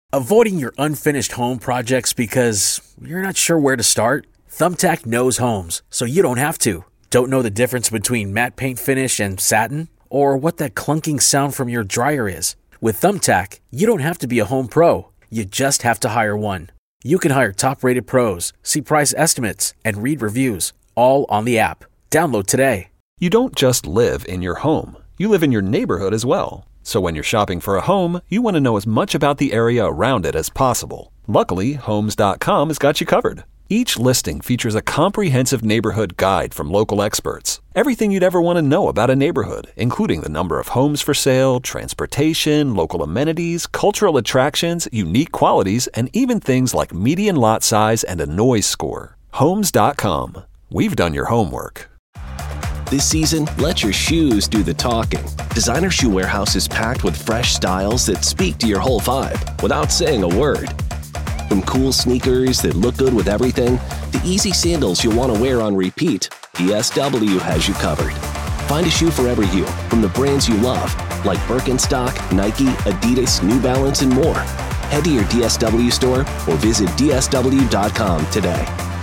Avoiding your unfinished home projects because you're not sure where to start? Thumbtack knows homes, so you don't have to. Don't know the difference between matte paint finish and satin? Or what that clunking sound from your dryer is? With Thumbtack, you don't have to be a home pro. You just have to hire one. You can hire top-rated pros, see price estimates, and read reviews, all on the app. Download today. You don't just live in your home. You live in your neighborhood as well. So when you're shopping for a home, you want to know as much about the area around it as possible. Luckily, Homes.com has got you covered. Each listing features a comprehensive neighborhood guide from local experts. Everything you'd ever want to know about a neighborhood, including the number of homes for sale, transportation, local amenities, cultural attractions, unique qualities, and even things like median lot size and a noise score. Homes.com. We've done your homework. This season, let your shoes do the talking. Designer Shoe Warehouse is packed with fresh styles that speak to your whole vibe without saying a word. From cool sneakers that look good with everything, to easy sandals you'll want to wear on repeat, DSW has you covered. Find a shoe for every you from the brands you love, like Birkenstock, Nike, Adidas, New Balance, and more. Head to your DSW store or visit DSW.com today.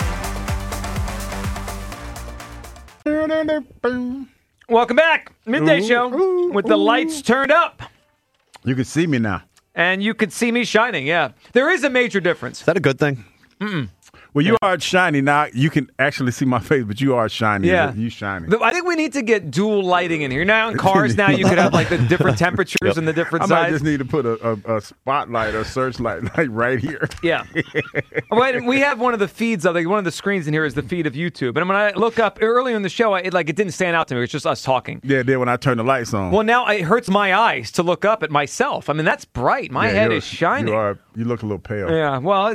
Welcome back. Midday show with the lights turned up. You can see me now. And you could see me shining, yeah. There is a major difference. Is that a good thing? Well, you are shiny now. You can actually see my face, but you are shiny. Yeah. You shining. I think we need to get dual lighting in here. Now in cars now you could have like the different temperatures and the different I sizes. might just need to put a spotlight or searchlight like right here. Yeah. We have one of the feeds of one of the screens in here is the feed of YouTube. And when I look up earlier in the show, it didn't stand out to me. It's just us talking. Yeah, then when I turn the lights on. Well, now it hurts my eyes to look up at myself. I mean, that's bright. My head is shining. You look a little pale. Yeah. Well,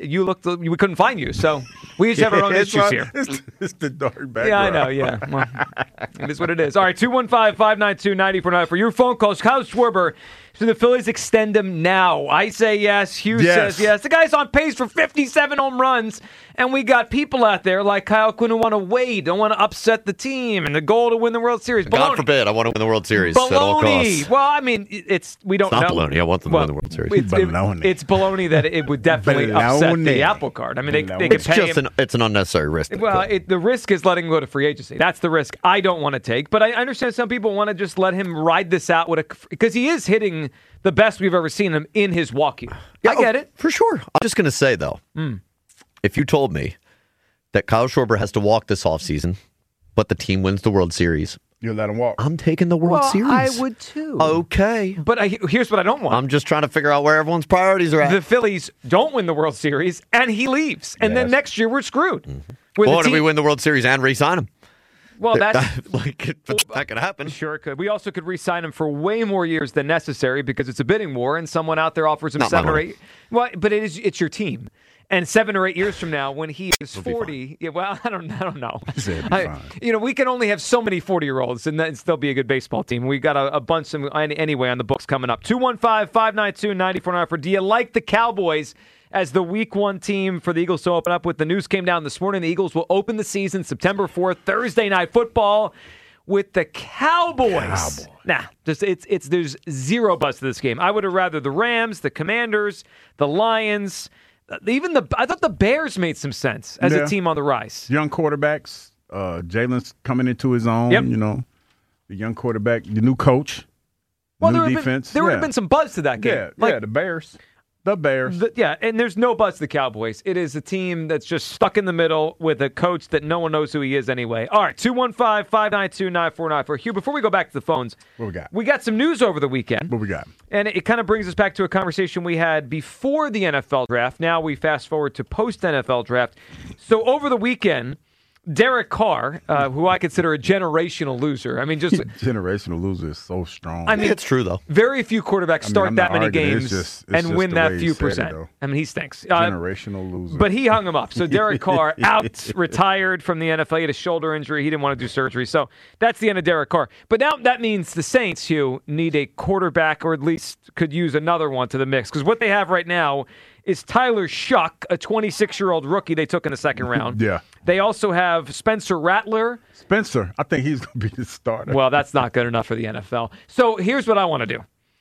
we couldn't find you, so we each have our own issues here. It's the dark background. Yeah, I know, yeah. Well, it is what it is. All right, 215-592-9494 for your phone calls. Kyle Schwarber, should the Phillies extend him now? I say yes. Hugh says yes. The guy's on pace for 57 home runs, and we got people out there like Kyle Quinn who want to wait, don't want to upset the team, and the goal to win the World Series. God forbid I want to win the World Series at all costs. Well, I mean, we don't know. It's not baloney. I want them to win the World Series. It's baloney that it would definitely upset the apple cart. I mean, they could pay him. It's an unnecessary risk. Well, the risk is letting him go to free agency. That's the risk I don't want to take. But I understand some people want to just let him ride this out because he is hitting the best we've ever seen him in his walk year. Yeah, I get it. For sure. I'm just going to say, though, if you told me that Kyle Schwarber has to walk this offseason, but the team wins the World Series, you'll let him walk. I'm taking the World Series. I would too. Okay. But here's what I don't want. I'm just trying to figure out where everyone's priorities are at. The Phillies don't win the World Series, and he leaves. And then next year we're screwed. What if we win the World Series and re-sign him? Well, that could happen. Sure, it could. We also could re-sign him for way more years than necessary because it's a bidding war, and someone out there offers him Not 7 my or money. 8. Well, but it's your team. And 7 or 8 years from now, when he is 40, I don't know. We can only have so many 40-year-olds, and then still be a good baseball team. We got a bunch anyway on the books coming up. 215-592-9494. Do you like the Cowboys as the Week 1 team for the Eagles to open up with? The news came down this morning. The Eagles will open the season September 4th, Thursday Night Football, with the Cowboys. Nah, there's zero buzz to this game. I would have rather the Rams, the Commanders, the Lions. I thought the Bears made some sense as a team on the rise. Young quarterbacks. Jalen's coming into his own. Yep. The young quarterback, the new coach, new defense. There would have been some buzz to that game. The Bears. The Bears. And there's no buzz to the Cowboys. It is a team that's just stuck in the middle with a coach that no one knows who he is anyway. All right, 215-592-9494. Hugh, before we go back to the phones, what we got? We got some news over the weekend. What we got? And it kind of brings us back to a conversation we had before the NFL draft. Now we fast forward to post-NFL draft. So over the weekend, Derek Carr, who I consider a generational loser. I mean, just generational loser is so strong. I mean, it's true though. Very few quarterbacks start that many games and win that few percent. percent. I mean, he stinks. Generational loser. But he hung him up. So Derek Carr retired from the NFL. He had a shoulder injury. He didn't want to do surgery. So that's the end of Derek Carr. But now that means the Saints, Hugh, need a quarterback, or at least could use another one to the mix. Because what they have right now is Tyler Shuck, a 26-year-old rookie they took in the second round. Yeah. They also have Spencer Rattler. I think he's going to be the starter. Well, that's not good enough for the NFL. So here's what I want to do.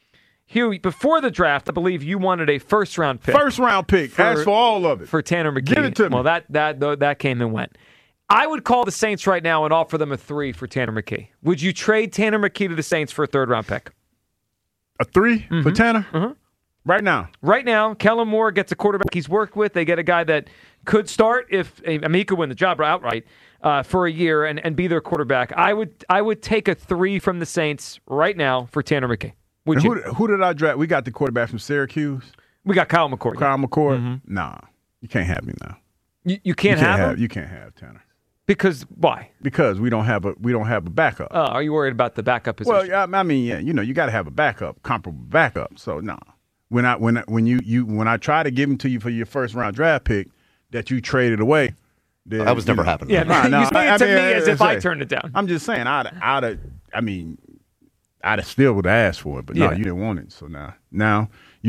Hugh, before the draft, I believe you wanted a first-round pick. First-round pick. Ask for all of it. For Tanner McKee. Give it to me. Well, that came and went. I would call the Saints right now and offer them a 3 for Tanner McKee. Would you trade Tanner McKee to the Saints for a third-round pick? A 3 for Tanner? Mm-hmm. Right now? Right now, Kellen Moore gets a quarterback he's worked with. They get a guy that could start he could win the job outright for a year and be their quarterback. I would take a 3 from the Saints right now for Tanner McKee. Would you? Who did I draft? We got the quarterback from Syracuse. We got Kyle McCord. Kyle McCord? Mm-hmm. Nah, you can't have me now. You can't have him? You can't have Tanner. Because why? Because we don't have a backup. Oh, are you worried about the backup position? Well, I mean, yeah, you got to have a backup, comparable backup. So no, when I try to give him to you for your first round draft pick that you traded away, then, that was never happening. Yeah, you say it to me as if I turned it down. I'm just saying, I'd have still would have asked for it, but no, you didn't want it. So now you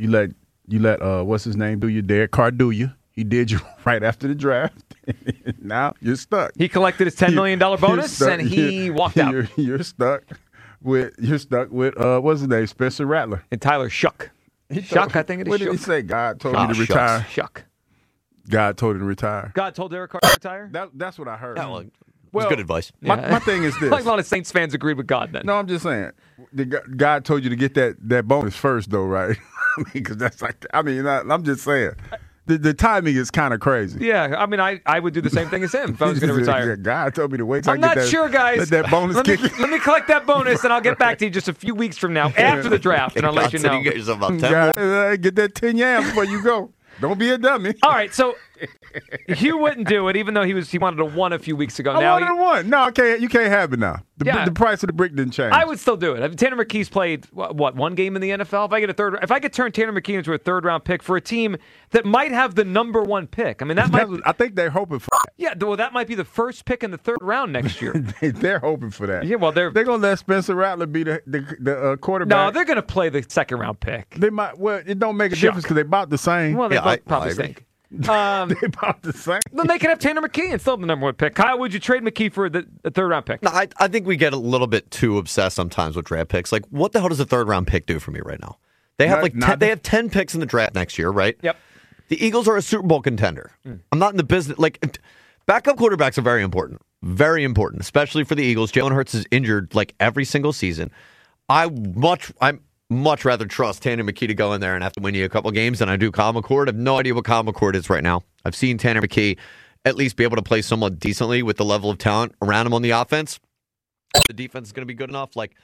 let what's his name do you? Derek Carr do you? He did you right after the draft. Now you're stuck. He collected his $10 million bonus and he walked out. You're stuck with what's his name? Spencer Rattler and Tyler Shuck. Shuck, I think it is. What did he say? God told me to retire. Shuck. God told him to retire. God told Derek Carr to retire? That's what I heard. Well, it's good advice. My thing is this. Like a lot of Saints fans agreed with God then. No, I'm just saying. God told you to get that bonus first, though, right? Because that's like, I'm just saying. The timing is kind of crazy. Yeah, I mean, I would do the same thing as him if I was going to retire. God told me to wait till I'm not sure, guys. Let that bonus let me collect that bonus, and I'll get back to you just a few weeks from now after the draft, and I'll let you know. You get yourself about 10 get that 10 yams before you go. Don't be a dummy. All right, so Hugh wouldn't do it, even though he wanted a 1 a few weeks ago. I wanted a 1. No, you can't have it now. The price of the brick didn't change. I would still do it. I mean, Tanner McKee's played what 1 game in the NFL. If I could turn Tanner McKee into a third-round pick for a team that might have the number 1 pick. I mean, I think they're hoping for that. Yeah, well, that might be the first pick in the 3rd round next year. They're hoping for that. Yeah, well, they're going to let Spencer Rattler be the quarterback. No, they're going to play the 2nd-round pick. They might. Well, it don't make a difference because they're about the same. Well, they probably stink. They about the same. Then they could have Tanner McKee and still the number 1 pick. Kyle, would you trade McKee for the 3rd-round pick? No, I think we get a little bit too obsessed sometimes with draft picks. Like, what the hell does a 3rd-round pick do for me right now? They have they have 10 picks in the draft next year, right? Yep. The Eagles are a Super Bowl contender. I'm not in the business. Like, backup quarterbacks are very important. Very important, especially for the Eagles. Jalen Hurts is injured like every single season. I'm much rather trust Tanner McKee to go in there and have to win you a couple games than I do Kyle McCord. I have no idea what Kyle McCord is right now. I've seen Tanner McKee at least be able to play somewhat decently with the level of talent around him on the offense. The defense is going to be good enough. Like,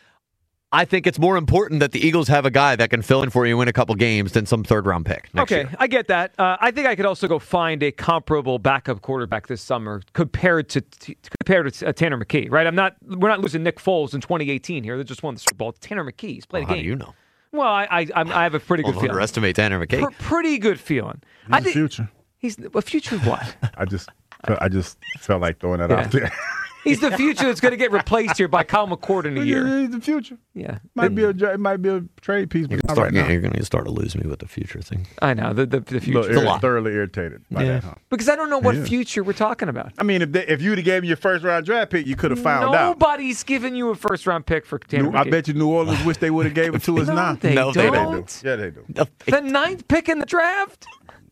I think it's more important that the Eagles have a guy that can fill in for you and win a couple games than some 3rd-round pick next year. I get that. I think I could also go find a comparable backup quarterback this summer compared to Tanner McKee, right? We're not losing Nick Foles in 2018 here. They just won the Super Bowl. Tanner McKee, he's played a game. How do you know? Well, I have a pretty good feeling. Underestimate Tanner McKee. Pretty good feeling. He's the future. He's a future of what? I just felt like throwing that out there. He's the future that's going to get replaced here by Kyle McCord in a year. He's the future. Yeah, it might be a trade piece. But You're going to start to lose me with the future thing. I know the future. Thoroughly irritated by that. Huh? Because I don't know what future we're talking about. I mean, if you'd have gave me your 1st-round draft pick, you could have found out. Nobody's giving you a 1st-round pick for Tanner McKee. I bet you New Orleans wish they would have gave it to us now. They don't. They do. Yeah, they do. The 9th pick in the draft.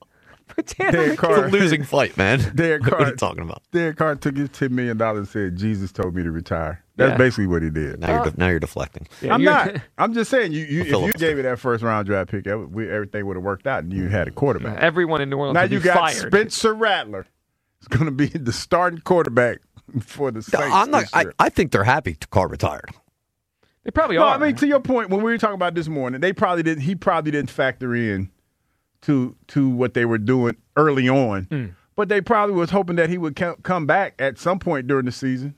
Derek Carr. It's a losing fight, man. Derek Carr. What are you talking about? Derek Carr took his $10 million and said, Jesus told me to retire. That's basically what he did. Now you're deflecting. Yeah, I'm not. I'm just saying, if you gave me that 1st-round draft pick, everything would have worked out and you had a quarterback. Everyone in New Orleans now would be you got fired. Spencer Rattler. It's going to be the starting quarterback for the Saints. I think they're happy Carr retired. They probably are. I mean, to your point, when we were talking about this morning, he probably didn't factor in to what they were doing early on. But they probably was hoping that he would come back at some point during the season.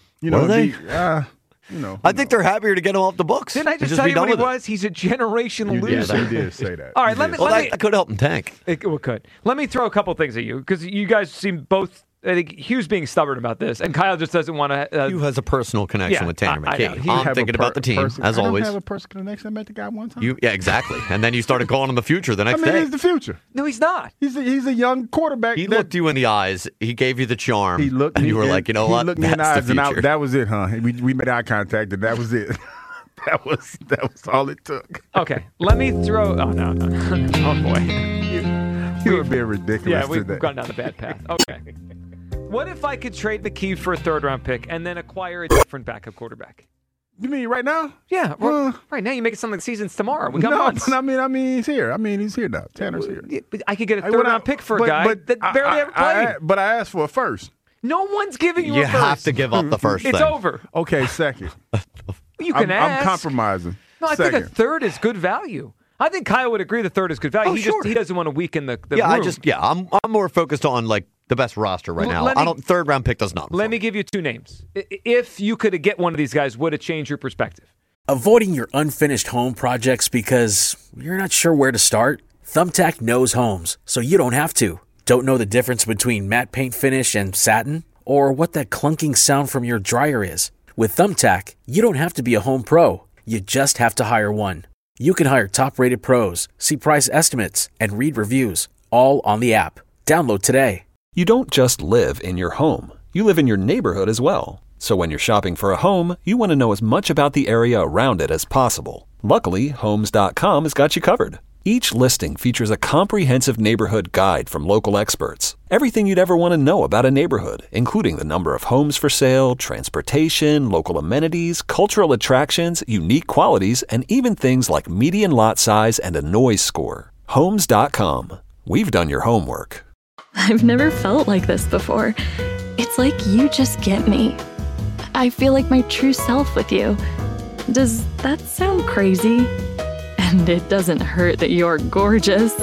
I think they're happier to get him off the books. Didn't I just tell you what he was? He's a generational loser. You did say that. All right, that could help him tank. It could. Let me throw a couple things at you because you guys seem both. I think Hugh's being stubborn about this, and Kyle just doesn't want to. Hugh has a personal connection with Tanner McKee. I'm thinking about the team, as always. I don't have a personal connection. I met the guy one time. Yeah, exactly. And then you started calling him the future the next day. He's the future. No, he's not. He's a young quarterback. He looked you in the eyes. He gave you the charm. He looked, and you were like, you know what? He looked me in the eyes, and that was it, huh? We made eye contact, and that was it. That was all it took. Okay, let me throw. Oh no. Oh boy. You were being ridiculous. Yeah, we've today. gone down the bad path. Okay. What if I could trade McKee for a third-round pick and then acquire a different backup quarterback? You mean right now? Yeah, right now you make it sound like the season's tomorrow. We got months. But I mean, he's here. He's here now. Tanner's here. Yeah, but I could get a third-round pick for a guy that barely ever played. But I asked for a first. No one's giving you a first. You have to give up the first It's thing. over. Okay, second. You can ask. I'm compromising. No, I think a third is good value. I think Kyle would agree the third is good value. Oh, He doesn't want to weaken the room. I'm more focused on like the best roster right now. Third round pick does not. Let me give you two names. If you could get one of these guys, would it change your perspective? Avoiding your unfinished home projects because you're not sure where to start? Thumbtack knows homes, so you don't have to. Don't know the difference between matte paint finish and satin? Or what that clunking sound from your dryer is? With Thumbtack, you don't have to be a home pro. You just have to hire one. You can hire top-rated pros, see price estimates, and read reviews, all on the app. Download today. You don't just live in your home. You live in your neighborhood as well. So when you're shopping for a home, you want to know as much about the area around it as possible. Luckily, Homes.com has got you covered. Each listing features a comprehensive neighborhood guide from local experts. Everything you'd ever want to know about a neighborhood, including the number of homes for sale, transportation, local amenities, cultural attractions, unique qualities, and even things like median lot size and a noise score. Homes.com. We've done your homework. I've never felt like this before. It's like you just get me. I feel like my true self with you. Does that sound crazy? And it doesn't hurt that you're gorgeous.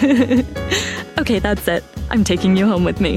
Okay, that's it. I'm taking you home with me.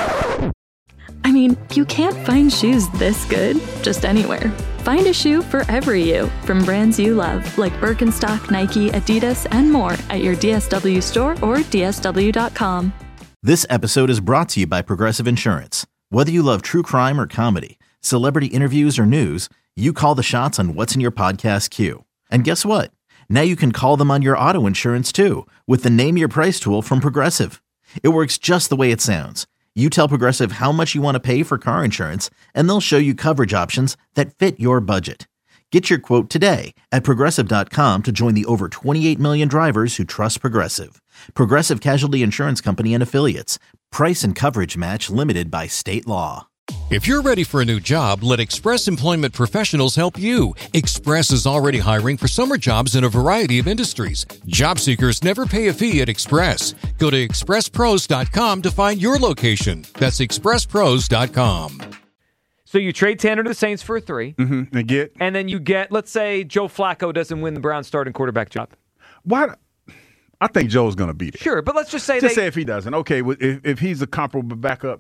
I mean, you can't find shoes this good just anywhere. Find a shoe for every you from brands you love, like Birkenstock, Nike, Adidas, and more at your DSW store or DSW.com. This episode is brought to you by Progressive Insurance. Whether you love true crime or comedy, celebrity interviews or news, you call the shots on what's in your podcast queue. And guess what? Now you can call them on your auto insurance too with the Name Your Price tool from Progressive. It works just the way it sounds. You tell Progressive how much you want to pay for car insurance, and they'll show you coverage options that fit your budget. Get your quote today at Progressive.com to join the over 28 million drivers who trust Progressive. Progressive Casualty Insurance Company and Affiliates. Price and coverage match limited by state law. If you're ready for a new job, let Express Employment Professionals help you. Express is already hiring for summer jobs in a variety of industries. Job seekers never pay a fee at Express. Go to expresspros.com to find your location. That's expresspros.com. So you trade Tanner to the Saints for a 3. Mm-hmm. And then you get, let's say Joe Flacco doesn't win the Browns starting quarterback job. Why? I think Joe's going to beat it. Sure, but let's just say say if he doesn't. Okay, if he's a comparable backup,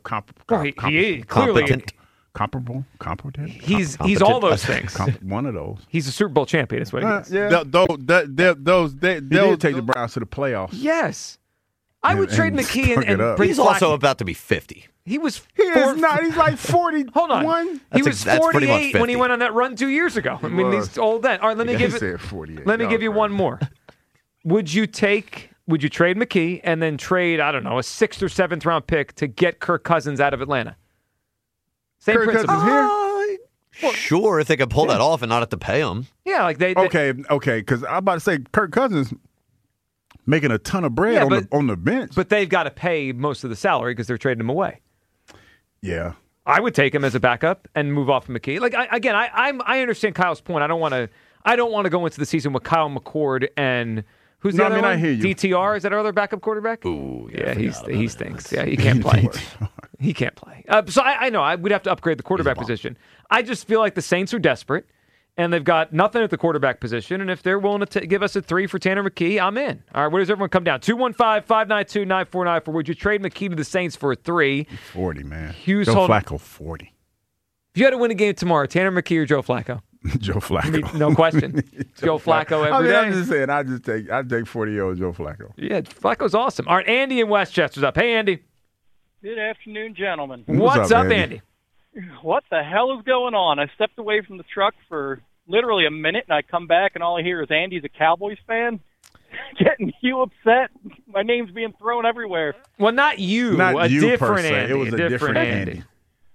Competent. Competent. He's all those things. One of those. He's a Super Bowl champion. Is what he is. Yeah. They'll take the Browns to the playoffs. Yes. I would trade McKee and bring He's Flacco. also about to be 50. He was. He is not. He's like 41. Hold on. He was that's pretty much 48 when he 50. went on that run 2 years ago. I mean, he's old then. All right, let me give it. 48. Let me give you one more. Would you trade McKee and then trade, I don't know, a 6th or 7th round pick to get Kirk Cousins out of Atlanta? Same Kirk principle. Cousins here? Sure, if they could pull that off and not have to pay him. Yeah, like they Okay, because I'm about to say Kirk Cousins making a ton of bread on the bench. But they've got to pay most of the salary because they're trading him away. Yeah. I would take him as a backup and move off of McKee. Like I understand Kyle's point. I don't want to go into the season with Kyle McCord and who's the other one? I hear you. DTR, is that our other backup quarterback? Ooh, yeah, he stinks. Yeah, he can't play. He can't play. So I know we'd have to upgrade the quarterback position. I just feel like the Saints are desperate, and they've got nothing at the quarterback position. And if they're willing to give us a 3 for Tanner McKee, I'm in. All right, where does everyone come down? 215-592-9494. Would you trade McKee to the Saints for a 3? 40, man. Joe Flacco, 40. If you had to win a game tomorrow, Tanner McKee or Joe Flacco? Joe Flacco. No question. Joe Flacco every day. I'm just saying, I'd take 40-year-old Joe Flacco. Yeah, Flacco's awesome. All right, Andy in Westchester's up. Hey, Andy. Good afternoon, gentlemen. What's up, Andy? What the hell is going on? I stepped away from the truck for literally a minute, and I come back, and all I hear is Andy's a Cowboys fan. Getting you upset. My name's being thrown everywhere. Well, not you. Not a you different per se. Andy. It was a different Andy.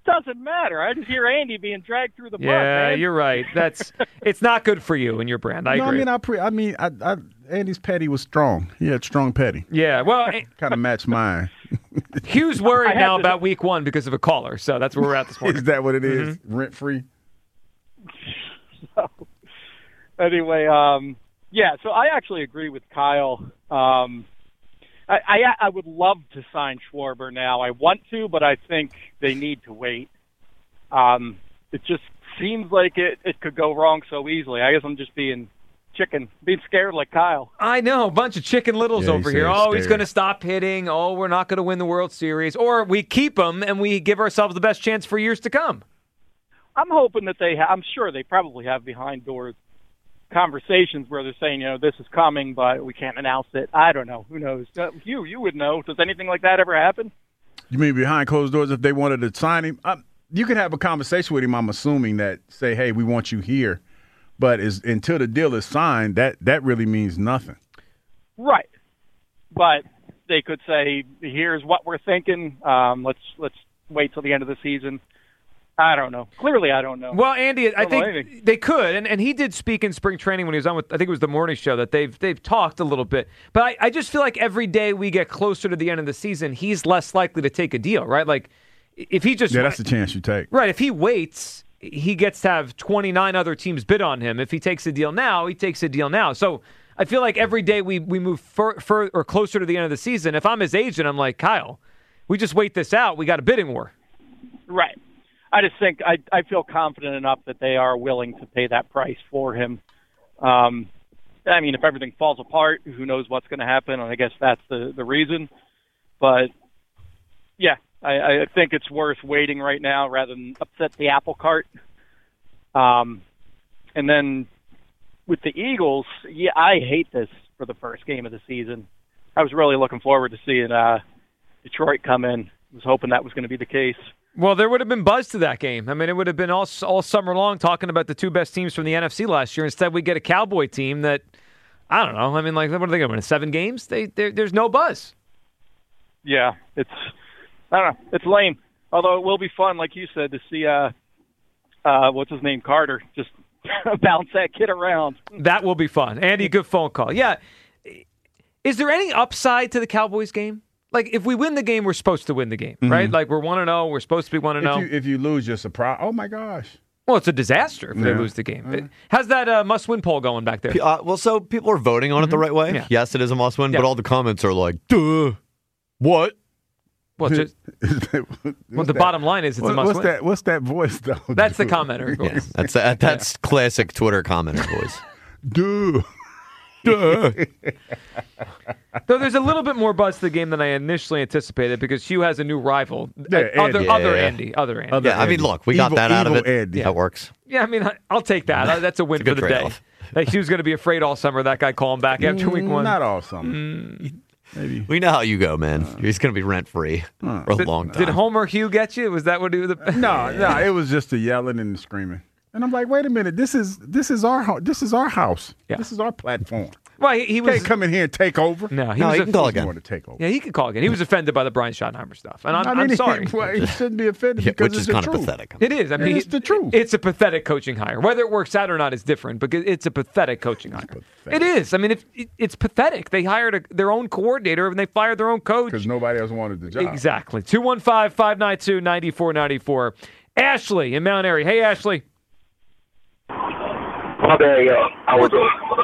Doesn't matter. I just hear Andy being dragged through the mud. Yeah, Man. you're right. It's not good for you and your brand. I agree. Andy's petty was strong. He had strong petty. Yeah, well, kind of matched mine. Hugh's worried now about week 1 because of a caller, so that's where we're at this morning. Is that what it is? Rent free. So, anyway, so I actually agree with Kyle. I would love to sign Schwarber now. I want to, but I think they need to wait. It just seems like it could go wrong so easily. I guess I'm just being scared like Kyle. I know, a bunch of Chicken Littles over here. Scared. He's going to stop hitting. Oh, we're not going to win the World Series. Or we keep him and we give ourselves the best chance for years to come. I'm hoping that I'm sure they probably have behind doors conversations where they're saying, this is coming, but we can't announce it. I don't know. Who knows? You would know. Does anything like that ever happen? You mean behind closed doors if they wanted to sign him? You could have a conversation with him, I'm assuming, that say, hey, we want you here. But until the deal is signed, that really means nothing. Right. But they could say, here's what we're thinking. Let's wait till the end of the season. I don't know. Clearly, I don't know. Well, Andy, I think they could, and he did speak in spring training when he was on with, I think it was the morning show, that they've talked a little bit. But I just feel like every day we get closer to the end of the season, he's less likely to take a deal, right? Like, if he just... Yeah, that's the chance you take. Right, if he waits, he gets to have 29 other teams bid on him. If he takes a deal now, he takes a deal now. So I feel like every day we move further or closer to the end of the season, if I'm his agent, I'm like, Kyle, we just wait this out. We got a bidding war. Right. I just think I feel confident enough that they are willing to pay that price for him. I mean, if everything falls apart, who knows what's going to happen, and I guess that's the reason. But, yeah, I think it's worth waiting right now rather than upset the apple cart. And then with the Eagles, yeah, I hate this for the first game of the season. I was really looking forward to seeing Detroit come in. I was hoping that was going to be the case. Well, there would have been buzz to that game. I mean, it would have been all summer long talking about the two best teams from the NFC last year. Instead, we get a Cowboy team that, I don't know. I mean, like, what are they going to win? 7 games? There's no buzz. Yeah, I don't know. It's lame. Although it will be fun, like you said, to see what's his name, Carter, just bounce that kid around. That will be fun. Andy, good phone call. Yeah. Is there any upside to the Cowboys game? Like, if we win the game, we're supposed to win the game, right? Like, we're 1-0. We're supposed to be 1-0. If you lose, you're surprised. Oh, my gosh. Well, it's a disaster if they lose the game. How's that must-win poll going back there? So people are voting on it the right way. Yeah. Yes, it is a must-win, but all the comments are like, duh, what? Well, the bottom line is it's a must-win. What's that voice, though? That's the commenter voice. Yeah, that's classic Twitter commenter voice. Duh. Though there's a little bit more buzz to the game than I initially anticipated because Hugh has a new rival. Other Andy. Yeah, I mean, look, we got that out of it. Andy. That works. Yeah, I mean, I'll take that. That's a win for the day. Like, Hugh's going to be afraid all summer. That guy calling back after week 1. Not all summer. Maybe. We know how you go, man. He's going to be rent-free for a long time. Did Homer Hugh get you? Was that what he was? No, it was just the yelling and the screaming. And I'm like, wait a minute, this is our house. This is our house. Yeah. This is our platform. Well, he was can't come in here and take over. No, he can call again. To take over. Yeah, he could call again. He was offended by the Brian Schottenheimer stuff, and I'm sorry. He shouldn't be offended because which is it's kind the of truth. pathetic. It is. I mean, it's the truth. It's a pathetic coaching hire. Whether it works out or not is different, but it's a pathetic coaching hire. It is. I mean, it's pathetic. They hired their own coordinator and they fired their own coach because nobody else wanted the job. Exactly. 215-592-9494. Ashley in Mount Airy. Hey, Ashley. My bad, y'all. I was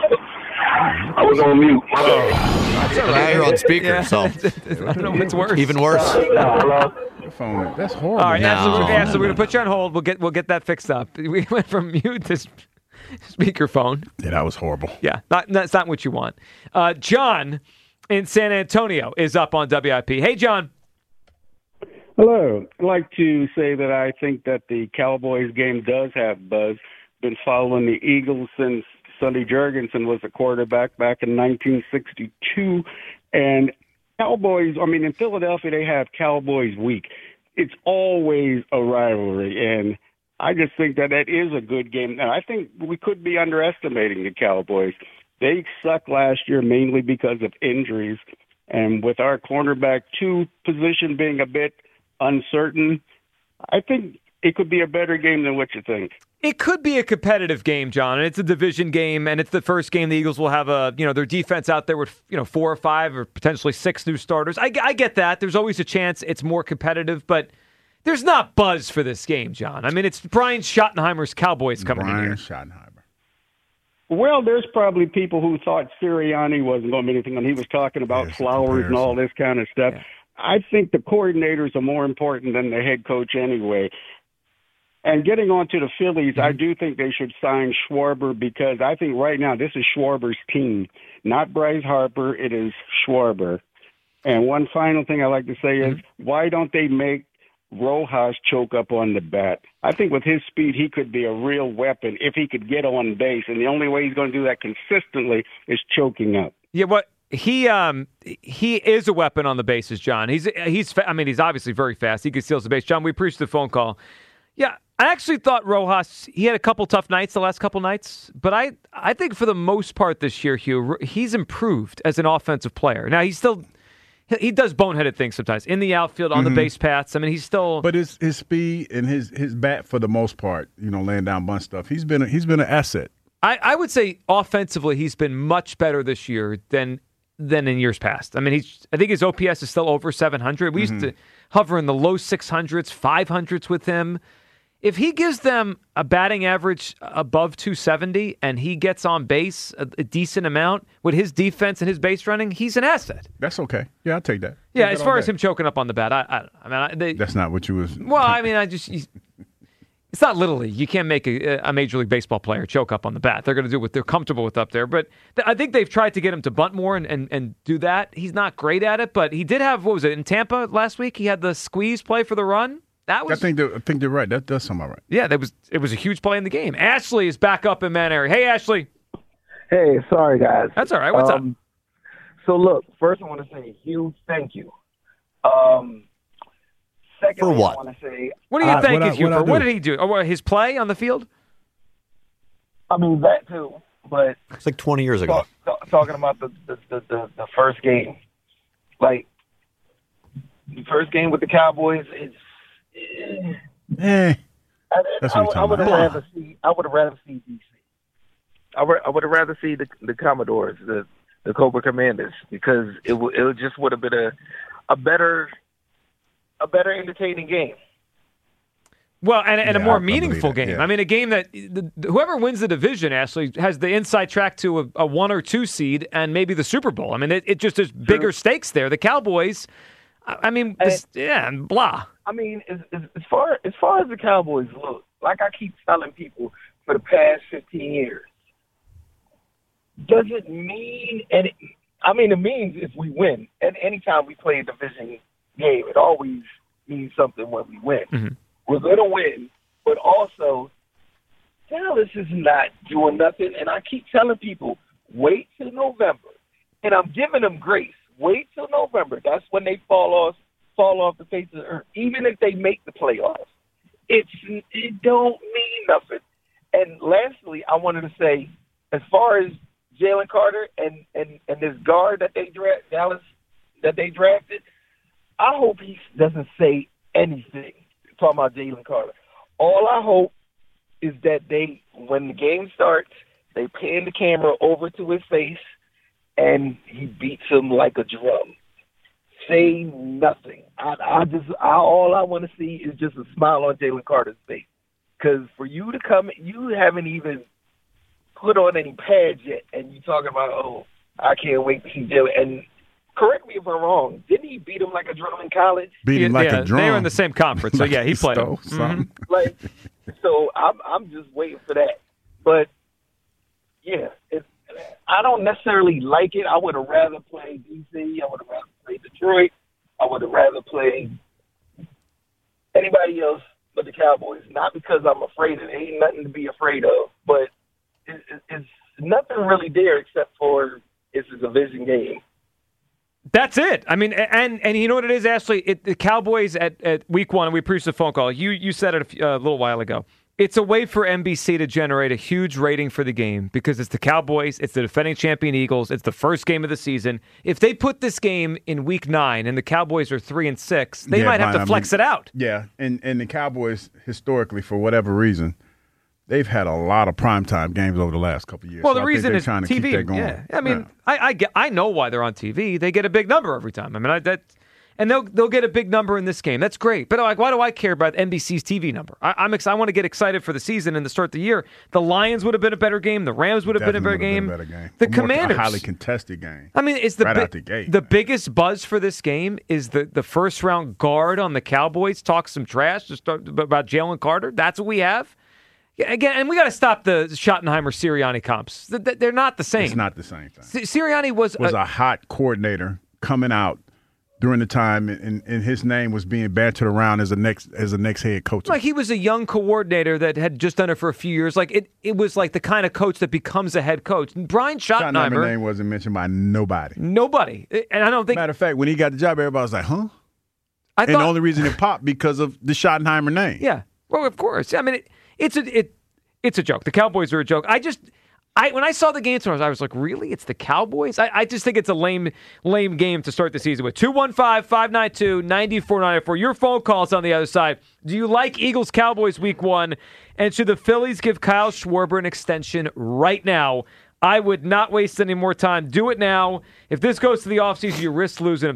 on mute. My bad. Now you're on speaker, so I don't know what's worse. Even worse. Hello? Phone. That's horrible. All right, Ashley, we're going to put you on hold. We'll get that fixed up. We went from mute to speakerphone. Yeah, that was horrible. Yeah, that's not what you want. John in San Antonio is up on WIP. Hey, John. Hello. I'd like to say that I think that the Cowboys game does have buzz. Been following the Eagles since Sonny Jurgensen was the quarterback back in 1962. And Cowboys, in Philadelphia, they have Cowboys Week. It's always a rivalry. And I just think that is a good game. And I think we could be underestimating the Cowboys. They sucked last year mainly because of injuries. And with our cornerback 2 position being a bit uncertain, I think it could be a better game than what you think. It could be a competitive game, John, and it's a division game, and it's the first game the Eagles will have their defense out there with 4 or 5 or potentially 6 new starters. I get that. There's always a chance it's more competitive, but there's not buzz for this game, John. I mean, it's Brian Schottenheimer's Cowboys coming in here. Brian Schottenheimer. Well, there's probably people who thought Sirianni wasn't going to be anything, and he was talking about flowers and all this kind of stuff. Yeah. I think the coordinators are more important than the head coach anyway. And getting on to the Phillies, I do think they should sign Schwarber because I think right now this is Schwarber's team, not Bryce Harper. It is Schwarber. And one final thing I like to say is, why don't they make Rojas choke up on the bat? I think with his speed, he could be a real weapon if he could get on base. And the only way he's going to do that consistently is choking up. Yeah, he is a weapon on the bases, John. He's obviously very fast. He can steal the base. John, we appreciate the phone call. Yeah, I actually thought Rojas, he had a couple tough nights the last couple nights, but I think for the most part this year, Hugh, he's improved as an offensive player. Now, he does boneheaded things sometimes in the outfield, on the base paths. I mean, he's still. But his speed and his bat for the most part, laying down bunt stuff, he's been an asset. I would say offensively, he's been much better this year than in years past. I mean, I think his OPS is still over 700. We used to hover in the low 600s, 500s with him. If he gives them a batting average above 270 and he gets on base a decent amount with his defense and his base running, he's an asset. That's okay. Yeah, I'll take that. Yeah, as far as him choking up on the bat, that's not what you was. Well, I mean, it's not literally. You can't make a Major League Baseball player choke up on the bat. They're going to do what they're comfortable with up there. But I think they've tried to get him to bunt more and do that. He's not great at it, but he did have, what was it, in Tampa last week? He had the squeeze play for the run. I think they're right. That does sound all right. Yeah, it was a huge play in the game. Ashley is back up in Man Area. Hey, Ashley. Hey, sorry, guys. That's all right. What's up? So, look, first I want to say a huge thank you. Secondly, for what? I want to say... What do you thank you for? What did he do? Oh, his play on the field? I mean, that too, but... It's like 20 years ago. Talking about the first game. Like, the first game with the Cowboys, it's... I would have rather seen DC. I would have rather see the Commodores, the Cobra Commanders, because it just would have been a better entertaining game. Well, and a more meaningful game. Yeah. I mean, a game that whoever wins the division, Ashley, has the inside track to a 1 or 2 seed and maybe the Super Bowl. I mean, it just is bigger stakes there. The Cowboys, I mean, blah. I mean, as far as the Cowboys look, like I keep telling people for the past 15 years, does it mean it means if we win. And anytime we play a division game, it always means something when we win. Mm-hmm. We're going to win, but also Dallas is not doing nothing. And I keep telling people, wait till November. And I'm giving them grace. Wait till November. That's when they fall off the face of the earth. Even if they make the playoffs, it don't mean nothing. And lastly, I wanted to say, as far as Jalen Carter and this guard that they drafted, I hope he doesn't say anything talking about Jalen Carter. All I hope is that when the game starts, they pan the camera over to his face and he beats him like a drum. Say nothing. All I want to see is just a smile on Jalen Carter's face. Because for you to come, you haven't even put on any pads yet, and you talking about, I can't wait to see Jalen. And correct me if I'm wrong, didn't he beat him like a drum in college? Beat him like a drum. They were in the same conference, so yeah, he played him. Mm-hmm. So I'm just waiting for that. But yeah, I don't necessarily like it. I would have rather played DC. I would have rather played Detroit. I would have rather played anybody else but the Cowboys. Not because I'm afraid of it. Ain't nothing to be afraid of. But it's nothing really there except for it's a division game. That's it. I mean, and you know what it is, Ashley? The Cowboys at week 1, and we appreciate the phone call. You said it a little while ago. It's a way for NBC to generate a huge rating for the game because it's the Cowboys, it's the defending champion Eagles, it's the first game of the season. If they put this game in Week 9 and the Cowboys are 3-6, they might have to flex it out. Yeah, and the Cowboys, historically, for whatever reason, they've had a lot of primetime games over the last couple of years. Well, the reason they're is trying to TV. keep that going. Yeah, I mean, I know why they're on TV. They get a big number every time. I mean, and they'll get a big number in this game. That's great. But why do I care about NBC's TV number? I want to get excited for the season and to start the year. The Lions would have been a better game. The Rams would have been a better game. The Commanders, a highly contested game. I mean, it's out the gate. The biggest buzz for this game is the first round guard on the Cowboys talks some trash just about Jalen Carter. That's what we have. Again, and we got to stop the Schottenheimer-Sirianni comps. They're not the same. It's not the same thing. Sirianni was a hot coordinator coming out during the time, and his name was being bantered around as the next head coach. Like he was a young coordinator that had just done it for a few years. Like it was like the kind of coach that becomes a head coach. Brian Schottenheimer's name wasn't mentioned by nobody. Nobody, and I don't think. Matter of fact, when he got the job, everybody was like, "Huh?" The only reason it popped because of the Schottenheimer name. Yeah, well, of course. I mean, it's a joke. The Cowboys are a joke. When I saw the game tomorrow, I was like, really? It's the Cowboys? I just think it's a lame game to start the season with. 215-592-9494. Your phone calls on the other side. Do you like Eagles-Cowboys Week 1? And should the Phillies give Kyle Schwarber an extension right now? I would not waste any more time. Do it now. If this goes to the offseason, you risk losing him.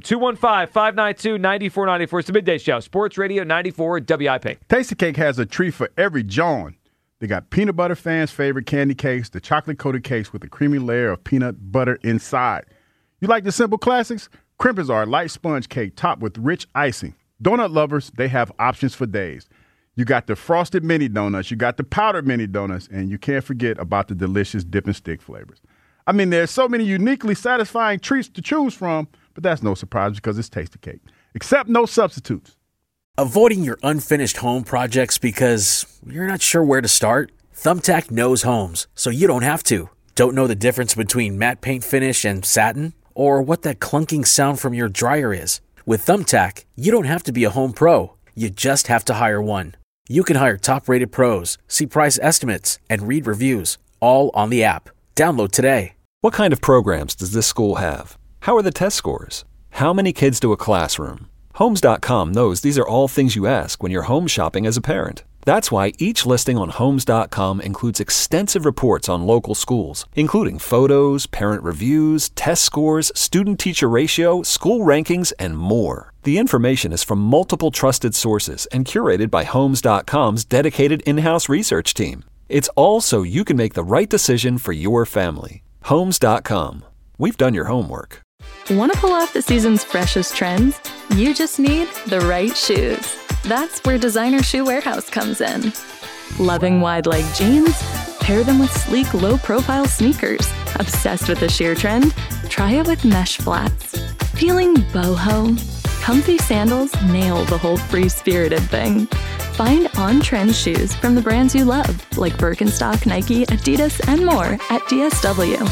215-592-9494. It's the Midday Show. Sports Radio 94 WIP. Tasty Cake has a treat for every John. They got peanut butter fans' favorite candy cakes, the chocolate-coated cakes with a creamy layer of peanut butter inside. You like the simple classics? Crimpers are a light sponge cake topped with rich icing. Donut lovers, they have options for days. You got the frosted mini donuts, you got the powdered mini donuts, and you can't forget about the delicious dip and stick flavors. I mean, there's so many uniquely satisfying treats to choose from, but that's no surprise because it's Tasty Cake. Except no substitutes. Avoiding your unfinished home projects because you're not sure where to start? Thumbtack knows homes, so you don't have to. Don't know the difference between matte paint finish and satin? Or what that clunking sound from your dryer is? With Thumbtack, you don't have to be a home pro. You just have to hire one. You can hire top-rated pros, see price estimates, and read reviews, all on the app. Download today. What kind of programs does this school have? How are the test scores? How many kids do a classroom? Homes.com knows these are all things you ask when you're home shopping as a parent. That's why each listing on Homes.com includes extensive reports on local schools, including photos, parent reviews, test scores, student-teacher ratio, school rankings, and more. The information is from multiple trusted sources and curated by Homes.com's dedicated in-house research team. It's all so you can make the right decision for your family. Homes.com. We've done your homework. Want to pull off the season's freshest trends? You just need the right shoes. That's where Designer Shoe Warehouse comes in. Loving wide leg jeans? Pair them with sleek, low-profile sneakers. Obsessed with the sheer trend? Try it with mesh flats. Feeling boho? Comfy sandals nail the whole free-spirited thing. Find on-trend shoes from the brands you love, like Birkenstock, Nike, Adidas, and more at DSW.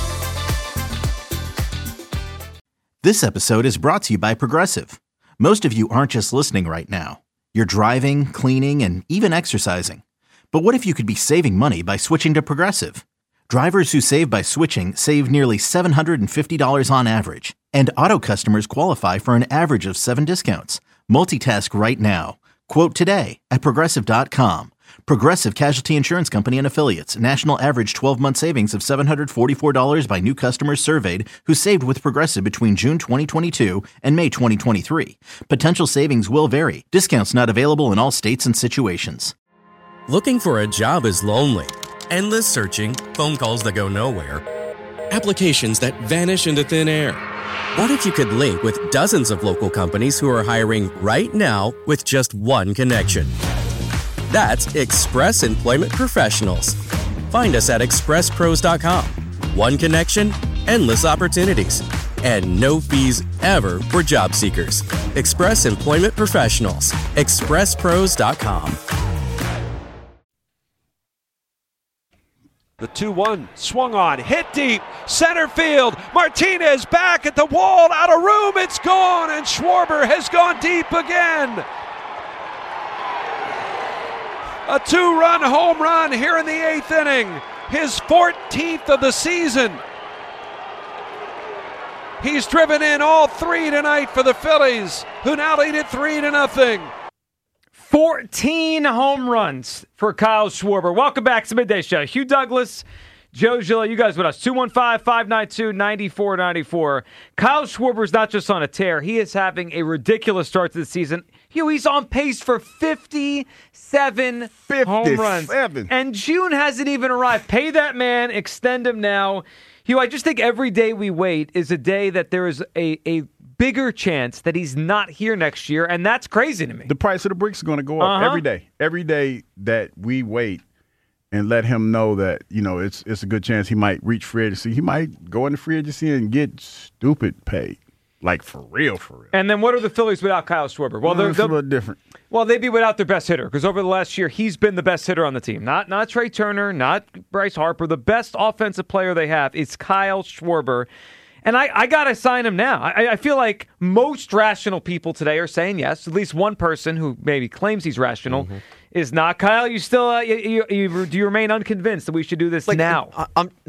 This episode is brought to you by Progressive. Most of you aren't just listening right now. You're driving, cleaning, and even exercising. But what if you could be saving money by switching to Progressive? Drivers who save by switching save nearly $750 on average. And auto customers qualify for an average of 7 discounts. Multitask right now. Quote today at Progressive.com. Progressive Casualty Insurance Company and Affiliates. National average 12-month savings of $744 by new customers surveyed who saved with Progressive between June 2022 and May 2023. Potential savings will vary. Discounts not available in all states and situations. Looking for a job is lonely. Endless searching, phone calls that go nowhere, applications that vanish into thin air. What if you could link with dozens of local companies who are hiring right now with just one connection? That's Express Employment Professionals. Find us at expresspros.com. One connection, endless opportunities, and no fees ever for job seekers. Express Employment Professionals. expresspros.com. The 2-1 swung on, hit deep, center field. Martinez back at the wall, out of room, it's gone, and Schwarber has gone deep again. A 2-run home run here in the 8th inning. His 14th of the season. He's driven in all 3 tonight for the Phillies, who now lead it 3-0. 14 home runs for Kyle Schwarber. Welcome back to the Midday Show. Hugh Douglas, Joe Gillo, you guys with us. 215-592-9494. Kyle Schwarber's not just on a tear. He is having a ridiculous start to the season. Hugh, he's on pace for 57 home runs. And June hasn't even arrived. Pay that man. Extend him now. Hugh, I just think every day we wait is a day that there is a bigger chance that he's not here next year, and that's crazy to me. The price of the bricks is going to go up every day. Every day that we wait and let him know that, it's a good chance he might reach free agency. He might go into free agency and get stupid paid. Like, for real. And then what are the Phillies without Kyle Schwarber? Well, it's a little different. Well, they'd be without their best hitter, because over the last year, he's been the best hitter on the team. Not Trey Turner, not Bryce Harper. The best offensive player they have is Kyle Schwarber. And I got to sign him now. I feel like most rational people today are saying yes. At least one person who maybe claims he's rational is not. Kyle, you still do you remain unconvinced that we should do this now?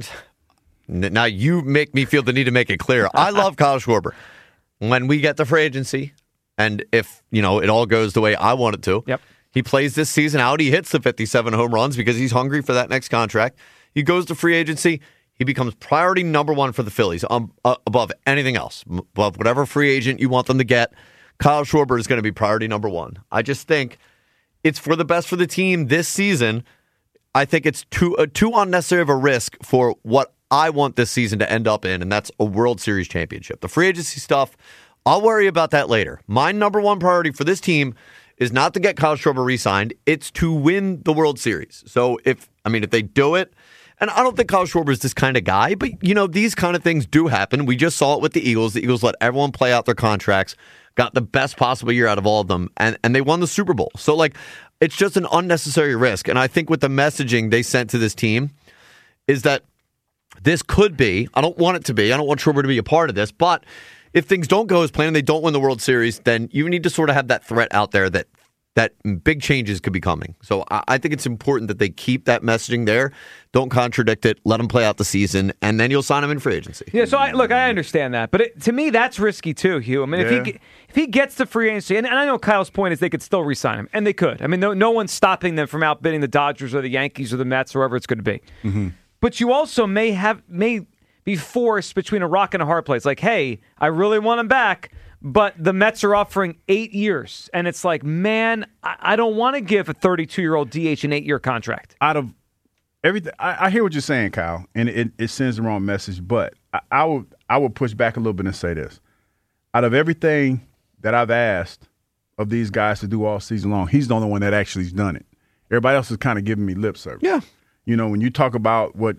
Now you make me feel the need to make it clear. I love Kyle Schwarber. When we get to free agency, and if it all goes the way I want it to, he plays this season out. He hits the 57 home runs because he's hungry for that next contract. He goes to free agency. He becomes priority number one for the Phillies above anything else. Above whatever free agent you want them to get, Kyle Schwarber is going to be priority number one. I just think it's for the best for the team this season. I think it's too unnecessary of a risk for what I want this season to end up in, and that's a World Series championship. The free agency stuff, I'll worry about that later. My number one priority for this team is not to get Kyle Schwarber re-signed. It's to win the World Series. So if they do it, and I don't think Kyle Schwarber is this kind of guy, but, these kind of things do happen. We just saw it with the Eagles. The Eagles let everyone play out their contracts, got the best possible year out of all of them, and they won the Super Bowl. So, it's just an unnecessary risk. And I think with the messaging they sent to this team is that this could be, I don't want it to be, I don't want Schwarber to be a part of this, but if things don't go as planned and they don't win the World Series, then you need to sort of have that threat out there that big changes could be coming. So I think it's important that they keep that messaging there. Don't contradict it. Let them play out the season, and then you'll sign them in free agency. Yeah, so I understand that. But to me, that's risky too, Hugh. If he gets to free agency, and I know Kyle's point is they could still re-sign him, and they could. No one's stopping them from outbidding the Dodgers or the Yankees or the Mets or whoever it's going to be. Mm-hmm. But you also may be forced between a rock and a hard place. Like, hey, I really want him back, but the Mets are offering 8 years. And it's like, man, I don't want to give a 32-year-old DH an 8-year contract. Out of everything, I hear what you're saying, Kyle, and it sends the wrong message. But I would push back a little bit and say this. Out of everything that I've asked of these guys to do all season long, he's the only one that actually has done it. Everybody else is kind of giving me lip service. Yeah. When you talk about what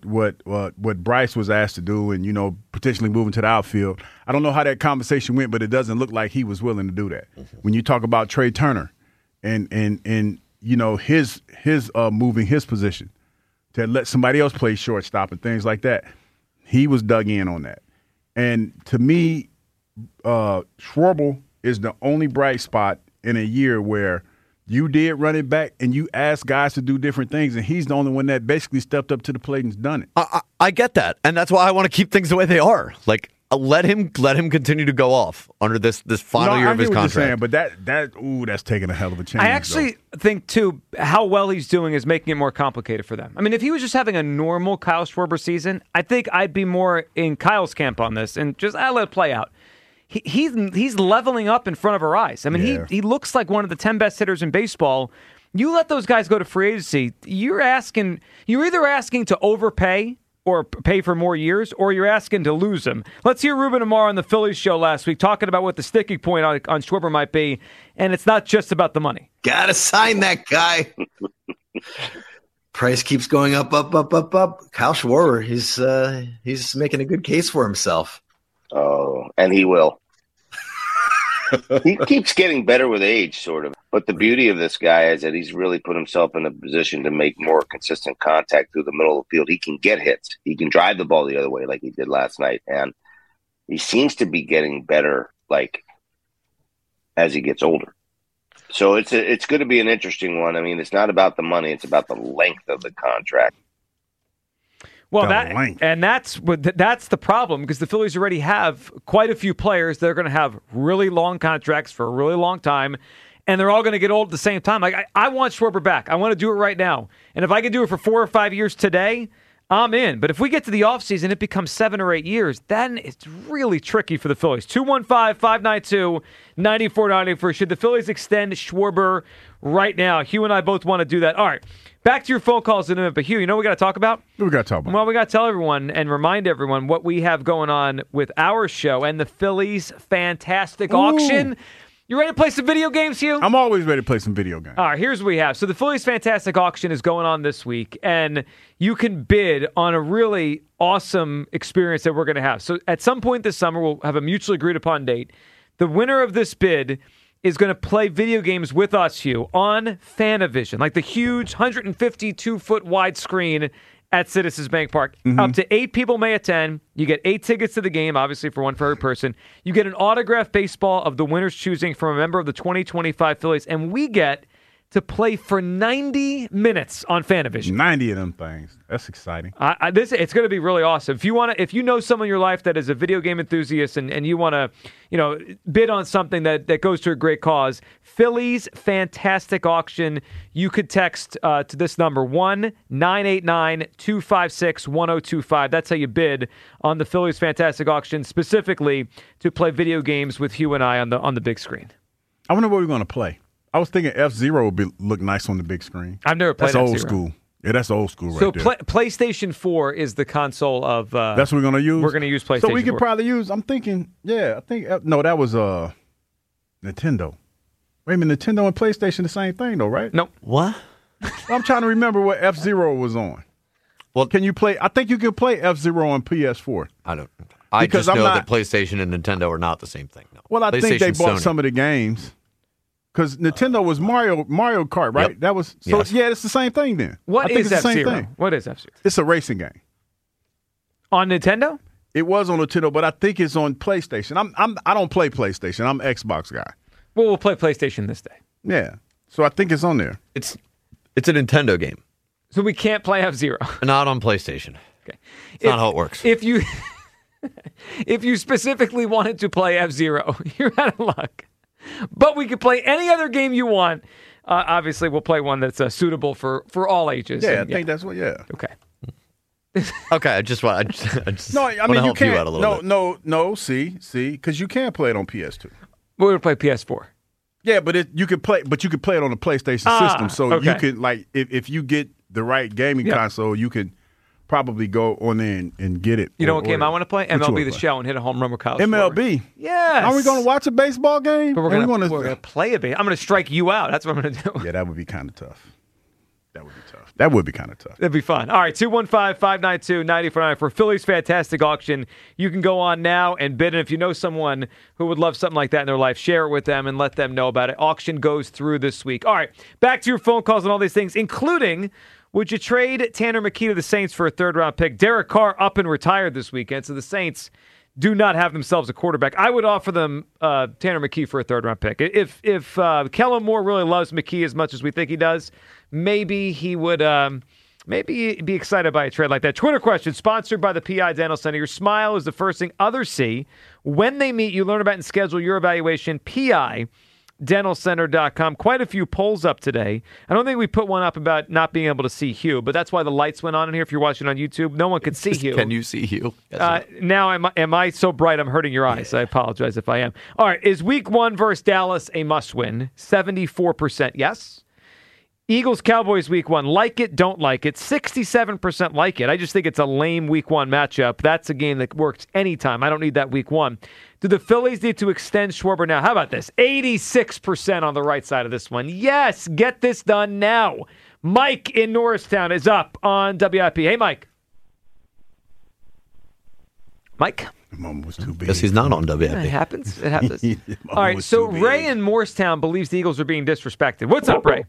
Bryce was asked to do and, potentially moving to the outfield, I don't know how that conversation went, but it doesn't look like he was willing to do that. Mm-hmm. When you talk about Trey Turner and his moving his position to let somebody else play shortstop and things like that, he was dug in on that. And to me, Schwarber is the only bright spot in a year where you did run it back, and you asked guys to do different things, and he's the only one that basically stepped up to the plate and's done it. I get that, and that's why I want to keep things the way they are. Let him continue to go off under this final year of his contract. Saying, but that's taking a hell of a chance. I actually think too how well he's doing is making it more complicated for them. If he was just having a normal Kyle Schwarber season, I think I'd be more in Kyle's camp on this and just let it play out. He's leveling up in front of our eyes. He looks like one of the 10 best hitters in baseball. You let those guys go to free agency, you're either asking to overpay or pay for more years, or you're asking to lose them. Let's hear Ruben Amar on the Phillies show last week talking about what the sticking point on Schwarber might be, and it's not just about the money. Gotta sign that guy. Price keeps going up. Kyle Schwarber, he's making a good case for himself. Oh, and he will. He keeps getting better with age, sort of. But the beauty of this guy is that he's really put himself in a position to make more consistent contact through the middle of the field. He can get hits. He can drive the ball the other way like he did last night. And he seems to be getting better, as he gets older. So it's going to be an interesting one. I mean, it's not about the money; it's about the length of the contract. Well, that's the problem, because the Phillies already have quite a few players that are going to have really long contracts for a really long time, and they're all going to get old at the same time. Like I want Schwarber back. I want to do it right now. And if I can do it for 4 or 5 years today, I'm in. But if we get to the offseason, it becomes 7 or 8 years, then it's really tricky for the Phillies. 215-592-9490 should the Phillies extend Schwarber right now? Hugh and I both want to do that. All right. Back to your phone calls in a minute. But Hugh, you know what we got to talk about? What we got to talk about? Well, we got to tell everyone and remind everyone what we have going on with our show and the Phillies Fantastic Auction. You ready to play some video games, Hugh? I'm always ready to play some video games. All right, here's what we have. So the Phillies Fantastic Auction is going on this week, and you can bid on a really awesome experience that we're going to have. So at some point this summer, we'll have a mutually agreed upon date. The winner of this bid is going to play video games with us, Hugh, on Fanavision, like the huge 152-foot wide screen at Citizens Bank Park. Mm-hmm. Up to 8 people may attend. You get 8 tickets to the game, obviously for one for every person. You get an autographed baseball of the winner's choosing from a member of the 2025 Phillies, and we get to play for 90 minutes on Fanavision. 90 of them things. That's exciting. It's going to be really awesome. If you know someone in your life that is a video game enthusiast and you want to, bid on something that goes to a great cause, Phillies Fantastic Auction. You could text to this number 1-989-256-1025. That's how you bid on the Phillies Fantastic Auction, specifically to play video games with Hugh and I on the big screen. I wonder what we're going to play. I was thinking F-Zero would look nice on the big screen. I've never played F-Zero. That's old school. Yeah, that's old school so right there. PlayStation 4 is the console of... that's what we're going to use? We're going to use PlayStation 4. So we could probably use... I'm thinking... Yeah, I think... No, that was Nintendo. Wait a minute, Nintendo and PlayStation the same thing, though, right? Nope. What? I'm trying to remember what F-Zero was on. Well, can you play... I think you can play F-Zero on PS4. I don't... I just know that PlayStation and Nintendo are not the same thing. No. Well, I think they bought some of the games... Because Nintendo was Mario Kart, right? Yep. That was Yeah, it's the same thing then. What is F-Zero? Same thing. What is F-Zero? It's a racing game. On Nintendo? It was on Nintendo, but I think it's on PlayStation. I don't play PlayStation. I'm an Xbox guy. Well, we'll play PlayStation this day. Yeah. So I think it's on there. It's a Nintendo game. So we can't play F-Zero. Not on PlayStation. Okay. It's not how it works. If you specifically wanted to play F-Zero, you're out of luck. But we could play any other game you want. Obviously, we'll play one that's suitable for all ages. Yeah, I think that's what. Yeah. Okay. Okay. I just want to help you you out a little bit. No. See, because you can play it on PS2. We're gonna play PS4. Yeah, but you can play it on the PlayStation system. So okay. you can if you get the right gaming console, you can probably go on there and get it. You know what game I want to play? MLB The Show and hit a home run with Kyle MLB? Schwarber. Yes. Are we going to watch a baseball game? But we're going to play a baseball. I'm going to strike you out. That's what I'm going to do. Yeah, that would be kind of tough. That'd be fun. All right, 215-592-9494 for Phillies Fantastic Auction. You can go on now and bid. And if you know someone who would love something like that in their life, share it with them and let them know about it. Auction goes through this week. All right, back to your phone calls and all these things, including... Would you trade Tanner McKee to the Saints for a third-round pick? Derek Carr up and retired this weekend, so the Saints do not have themselves a quarterback. I would offer them Tanner McKee for a third-round pick. If Kellen Moore really loves McKee as much as we think he does, maybe he would maybe be excited by a trade like that. Twitter question, sponsored by the PI Dental Center. Your smile is the first thing others see. When they meet, you learn about and schedule your evaluation. PI DentalCenter.com. Quite a few polls up today. I don't think we put one up about not being able to see Hugh, but that's why the lights went on in here. If you're watching on YouTube, no one can see Hugh. Can you see Hugh? Now, am I so bright I'm hurting your eyes? I apologize if I am. All right, is Week 1 versus Dallas a must-win? 74% yes. Eagles-Cowboys Week 1, like it, don't like it. 67% like it. I just think it's a lame Week 1 matchup. That's a game that works anytime. I don't need that Week 1. Do the Phillies need to extend Schwarber now? How about this? 86% on the right side of this one. Yes, get this done now. Mike in Norristown is up on WIP. Hey, Mike. Mike? The moment was too big. Guess he's not on WIP. It happens. All right, so Ray in Morristown believes the Eagles are being disrespected. What's up, Ray?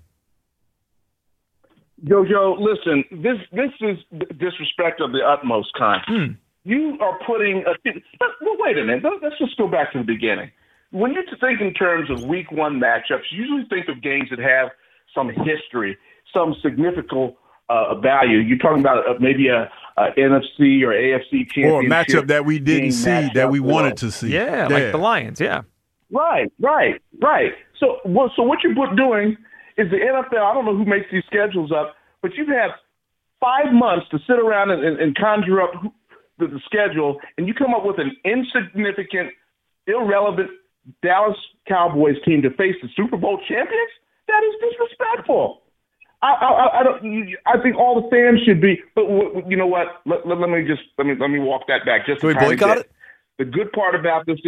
Joe, listen, this is disrespect of the utmost kind. You are putting well, wait a minute. Let's just go back to the beginning. when you think in terms of week one matchups, you usually think of games that have some history, some significant value. You're talking about maybe a NFC or AFC championship. Or a matchup that we didn't see that we wanted to see. Yeah, like the Lions, yeah. Right. So what you're doing is the NFL, I don't know who makes these schedules up, but you have 5 months to sit around and conjure up the schedule, and you come up with an insignificant, irrelevant Dallas Cowboys team to face the Super Bowl champions? That is disrespectful. I think all the fans should be. But you know what? Let me walk that back. Just can we boycott it? The good part about this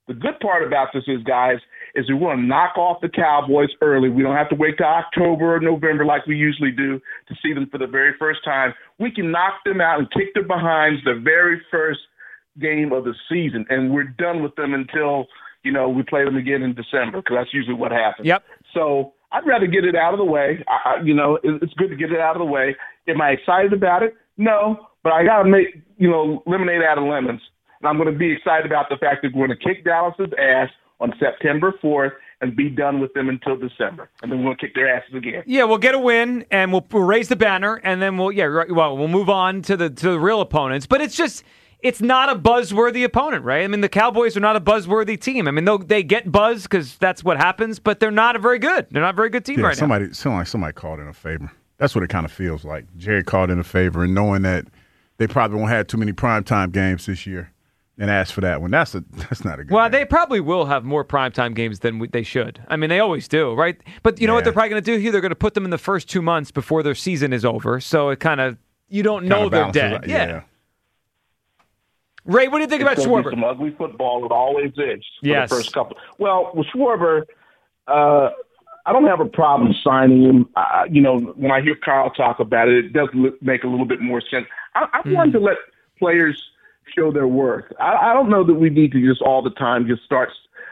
is, guys, is we want to knock off the Cowboys early. We don't have to wait till October or November like we usually do to see them for the very first time. We can knock them out and kick their behinds the very first game of the season, and we're done with them until we play them again in December, because that's usually what happens. Yep. So I'd rather get it out of the way. It's good to get it out of the way. Am I excited about it? No, but I got to make lemonade out of lemons. And I'm going to be excited about the fact that we're going to kick Dallas's ass on September 4th and be done with them until December. And then we're going to kick their asses again. Yeah, we'll get a win, and we'll raise the banner, and then we'll move on to the real opponents. But it's not a buzzworthy opponent, right? I mean, the Cowboys are not a buzzworthy team. I mean, they get buzz because that's what happens, but they're not very good. They're not a very good team right now. Somebody called in a favor. That's what it kind of feels like. Jerry called in a favor, and knowing that they probably won't have too many primetime games this year, and asked for that one. That's not a good game. They probably will have more primetime games than they should. I mean, they always do, right? But you know what they're probably going to do here? They're going to put them in the first 2 months before their season is over, so it kind of, you don't know they're dead. Yeah. Ray, what do you think about Schwarber? Some ugly football. It always is for the first couple. Well, with Schwarber, I don't have a problem signing him. When I hear Kyle talk about it, it does make a little bit more sense. I wanted to let players show their worth. I don't know that we need to just all the time just start,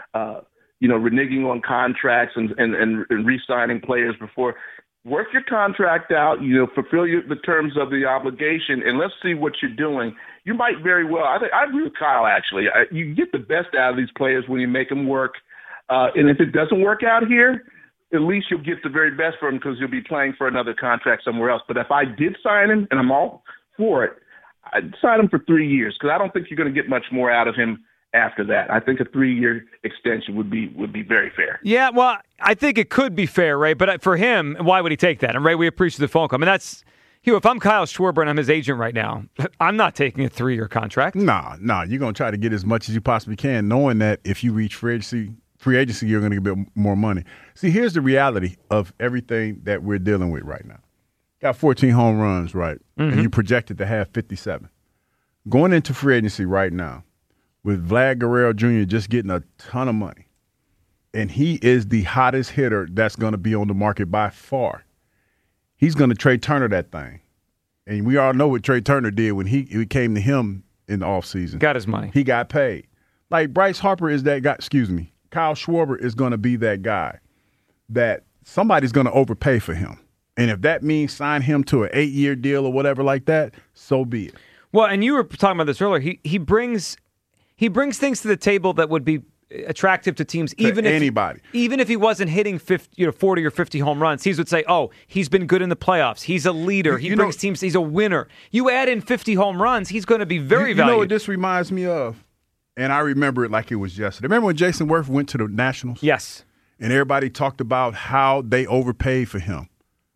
reneging on contracts and re-signing players before. Work your contract out, fulfill the terms of the obligation, and let's see what you're doing. You might very well. I agree with Kyle, actually. You get the best out of these players when you make them work. And if it doesn't work out here, at least you'll get the very best for him because you'll be playing for another contract somewhere else. But if I did sign him, and I'm all for it, I'd sign him for 3 years because I don't think you're going to get much more out of him after that. I think a 3-year extension would be very fair. Yeah, well, I think it could be fair, Ray, but for him, why would he take that? And Ray, we appreciate the phone call. I mean, that's, if I'm Kyle Schwarber and I'm his agent right now, I'm not taking a 3-year contract. Nah, you're going to try to get as much as you possibly can, knowing that if you reach free agency, you're going to get a bit more money. See, here's the reality of everything that we're dealing with right now. Got 14 home runs, right? Mm-hmm. And you projected to have 57. Going into free agency right now, with Vlad Guerrero Jr. just getting a ton of money, and he is the hottest hitter that's going to be on the market by far. He's going to Trey Turner that thing. And we all know what Trey Turner did when it came to him in the offseason. Got his money. He got paid. Like Bryce Harper is that guy, Kyle Schwarber is going to be that guy that somebody's going to overpay for him. And if that means sign him to an 8-year deal or whatever like that, so be it. Well, and you were talking about this earlier. He brings things to the table that would be attractive to teams, even if he wasn't hitting 40 or 50 home runs. He would say, "Oh, he's been good in the playoffs. He's a leader. He brings teams. He's a winner." You add in 50 home runs, he's going to be very valuable. You know what this reminds me of? And I remember it like it was yesterday. Remember when Jason Worth went to the Nationals? Yes. And everybody talked about how they overpaid for him.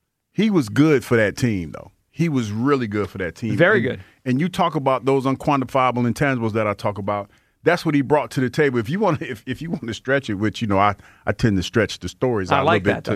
He was good for that team, though. He was really good for that team. Very good. And you talk about those unquantifiable intangibles that I talk about. That's what he brought to the table. If you want to stretch it, which I tend to stretch the stories out a little bit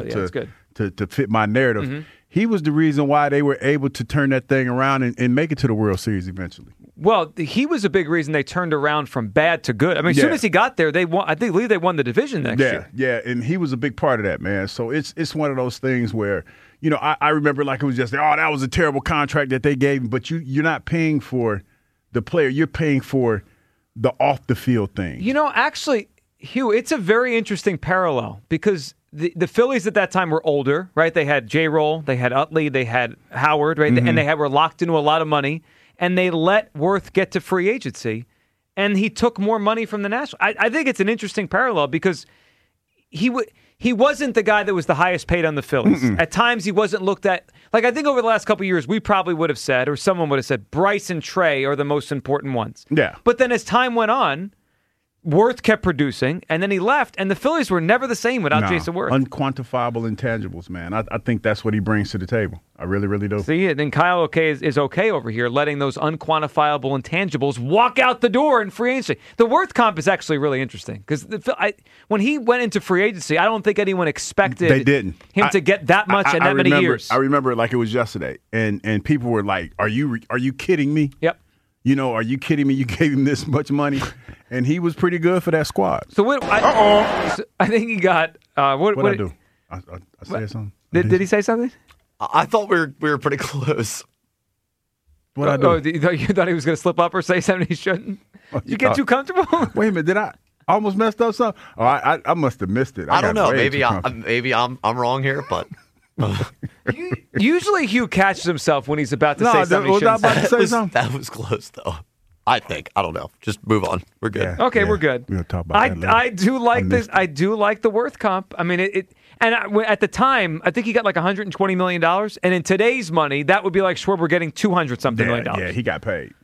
to fit my narrative. Mm-hmm. He was the reason why they were able to turn that thing around and make it to the World Series eventually. Well, he was a big reason they turned around from bad to good. I mean, as soon as he got there, they won. I believe they won the division next year. Yeah, and he was a big part of that, man. So it's one of those things where I remember like it was just that was a terrible contract that they gave him, but you're not paying for the player, you're paying for the off the field thing. Actually, Hugh, it's a very interesting parallel because the Phillies at that time were older, right? They had J-Roll, they had Utley, they had Howard, right? Mm-hmm. And they were locked into a lot of money, and they let Worth get to free agency. and he took more money from the Nationals. I think it's an interesting parallel because he wasn't the guy that was the highest paid on the Phillies. At times, he wasn't looked at. Like, I think over the last couple of years, we probably would have said, or someone would have said, Bryce and Trey are the most important ones. Yeah. But then as time went on, Worth kept producing, and then he left, and the Phillies were never the same without Jason Worth. Unquantifiable intangibles, man. I think that's what he brings to the table. I really, really do. See, then Kyle is okay over here, letting those unquantifiable intangibles walk out the door in free agency. The Worth comp is actually really interesting because when he went into free agency, I don't think anyone expected him to get that much in that many years. I remember it like it was yesterday, and people were like, "Are you kidding me?" Yep. Are you kidding me? You gave him this much money, and he was pretty good for that squad. So I think he got what did I do? I said something. Did he say something? I thought we were pretty close. What I do? You thought he was going to slip up or say something he shouldn't? You get too comfortable? Wait a minute, did I almost messed up something? Oh, I must have missed it. I don't know. Maybe I'm wrong here, but. Usually Hugh catches himself when he's about to say something. That was close, though. I think. I don't know. Just move on. We're good. Yeah, okay, we're good. We'll talk about that later. I do like this. I do like the Worth comp. I mean, at the time, I think he got like $120 million. And in today's money, that would be like Schwarber getting $200-something million. Yeah, he got paid.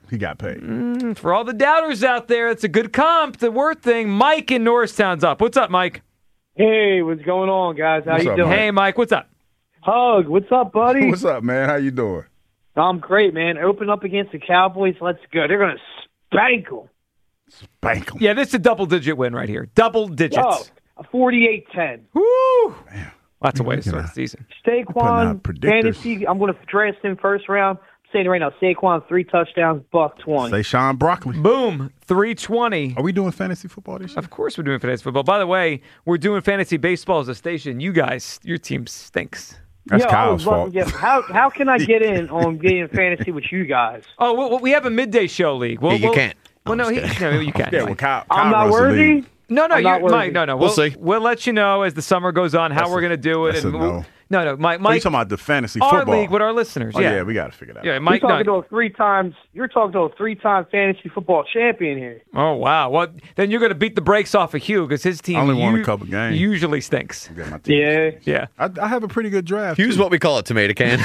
For all the doubters out there, it's a good comp, the Worth thing. Mike in Norristown's up. What's up, Mike? Hey, what's going on, guys? How you doing? Hey, Mike, what's up? Hug, what's up, buddy? What's up, man? How you doing? I'm great, man. Open up against the Cowboys. Let's go. They're going to spank them. Spank them. Yeah, this is a double-digit win right here. Double digits. Oh, a 48-10. Woo! Man. That's a way to start the season. Saquon, fantasy, I'm going to draft him first round. I'm saying it right now, Saquon, 3 touchdowns, $120. Say Sean Broccoli. Boom, 320. Are we doing fantasy football this year? Of course we're doing fantasy football. By the way, we're doing fantasy baseball as a station. You guys, your team stinks. That's Kyle's fault. Yeah, how can I get in on getting fantasy with you guys? Oh, well, we have a midday show league. You can't. Well, no, you can. Yeah, well, Kyle I'm not worthy? No, Mike, no. We'll see. We'll let you know as the summer goes on how we're going to do it. No, Mike. Are you talking about the fantasy our football? league with our listeners. Oh, yeah, we got to figure that out. Yeah, Mike. You're talking to a 3-time fantasy football champion here. Oh, wow. Well, then you're going to beat the brakes off of Hugh because his team only won a couple games. Usually stinks. Yeah. I have a pretty good draft. Hugh's what we call a tomato can.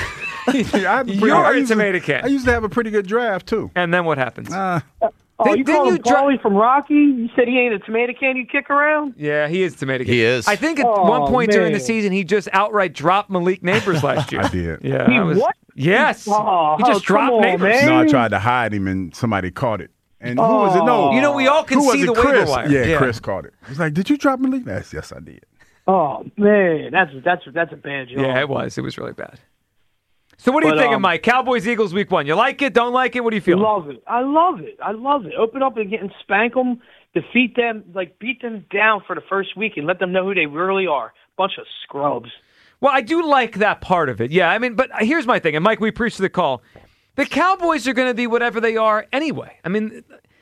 You're a tomato can. I used to have a pretty good draft, too. And then what happens? You call him Paulie from Rocky? You said he ain't a tomato can you kick around? Yeah, he is tomato can. He is. I think at one point during the season, he just outright dropped Malik Neighbors last year. I did. Yeah. What? Yes. He just dropped Neighbors. No, I tried to hide him, and somebody caught it. And who was it? No. We all can see the waiver wire. Yeah, Chris caught it. He's like, did you drop Malik? Yes, I did. Oh, man. That's a bad job. Yeah, it was. It was really bad. So what are you thinking, Mike? Cowboys, Eagles, week 1. You like it? Don't like it? What do you feel? I love it. Open up and spank them, defeat them, beat them down for the first week and let them know who they really are. Bunch of scrubs. Well, I do like that part of it. Yeah, I mean, but here's my thing. And Mike, we appreciate the call. The Cowboys are going to be whatever they are anyway. I mean,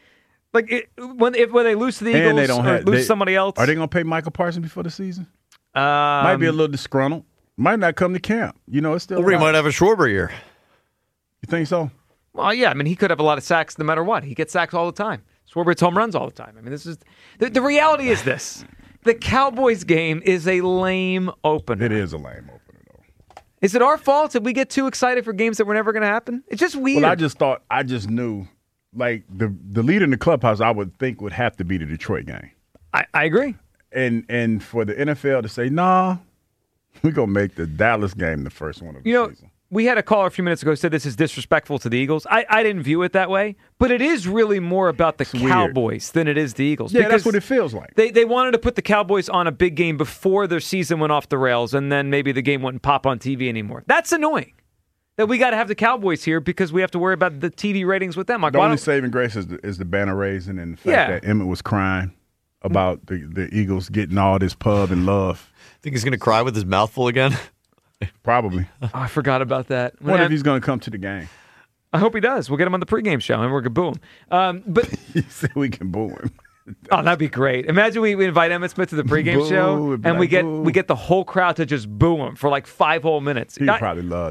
when they lose to the Eagles they don't or lose to somebody else. Are they going to pay Michael Parsons before the season? Might be a little disgruntled. Might not come to camp. It's still. Or he might have a Schwarber year. You think so? Well, yeah. I mean, he could have a lot of sacks no matter what. He gets sacks all the time. Schwarber hits home runs all the time. I mean, this is the reality is this. The Cowboys game is a lame opener. It is a lame opener, though. Is it our fault? Did we get too excited for games that were never going to happen? It's just weird. Well, I just knew, the leader in the clubhouse, I would think would have to be the Detroit game. I agree. And for the NFL to say, nah, we're going to make the Dallas game the first one of the season. We had a caller a few minutes ago who said this is disrespectful to the Eagles. I didn't view it that way, but it is really more about the Cowboys than it is the Eagles. Yeah, that's what it feels like. They wanted to put the Cowboys on a big game before their season went off the rails, and then maybe the game wouldn't pop on TV anymore. That's annoying. That we got to have the Cowboys here because we have to worry about the TV ratings with them. The only saving grace is the banner raising and the fact that Emmett was crying about the Eagles getting all this pub and love. Think he's going to cry with his mouth full again? Probably. Oh, I forgot about that. What if he's going to come to the game? I hope he does. We'll get him on the pregame show, and we're going to boo him. But he said we can boo him. Oh, that'd be great. Imagine we invite Emmitt Smith to the pregame show, and we get the whole crowd to just boo him for 5 whole minutes. He'd probably love that.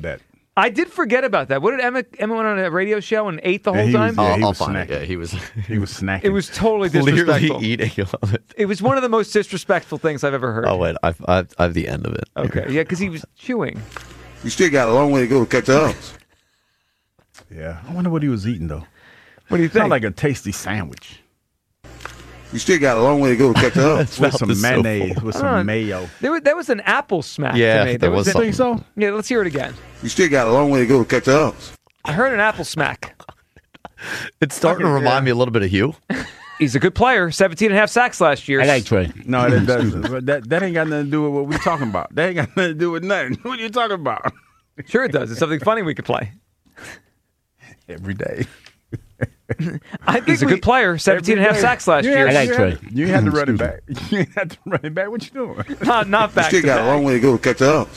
I did forget about that. What did Emma went on a radio show and ate the whole time? I'll find it. Yeah, he was snacking. It was totally disrespectful. Clearly eating of it. It was one of the most disrespectful things I've ever heard. Oh, wait. I have the end of it. Okay. Yeah, because he was chewing. You still got a long way to go to catch up. Yeah. I wonder what he was eating, though. What do you think? Sounds like a tasty sandwich. You still got a long way to go to catch up. With some mayonnaise, with some mayo. There was an apple smack Yeah, to me. there was a, something. Think so? Yeah, let's hear it again. You still got a long way to go to catch up. I heard an apple smack. It's starting to remind me a little bit of Hugh. He's a good player. 17.5 sacks last year. I like Trey. No, that doesn't. That ain't got nothing to do with what we're talking about. That ain't got nothing to do with nothing. What are you talking about? Sure it does. It's something funny we could play. Every day. I think he's a good player. 17.5 sacks last year. I like Trey. You had to run it back. You had to run it back. What you doing? Not back. You still got a long way to go to catch up.